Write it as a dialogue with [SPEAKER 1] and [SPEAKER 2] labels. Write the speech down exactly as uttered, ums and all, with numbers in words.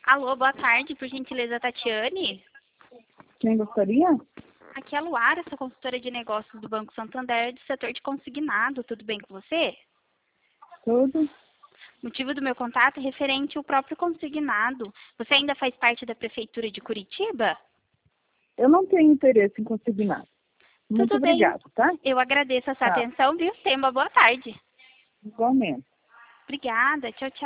[SPEAKER 1] Alô, boa tarde, por gentileza, Tatiane.
[SPEAKER 2] Quem gostaria?
[SPEAKER 1] Aqui é a Luara, sou consultora de negócios do Banco Santander, do setor de consignado. Tudo bem com você?
[SPEAKER 2] Tudo.
[SPEAKER 1] Motivo do meu contato é referente ao próprio consignado. Você ainda faz parte da Prefeitura de Curitiba?
[SPEAKER 2] Eu não tenho interesse em consignar. Muito
[SPEAKER 1] Tudo bem.
[SPEAKER 2] obrigado, tá?
[SPEAKER 1] Eu agradeço a sua
[SPEAKER 2] Tá.
[SPEAKER 1] atenção, viu? Tenha uma boa tarde.
[SPEAKER 2] Igualmente.
[SPEAKER 1] Obrigada. Tchau, tchau.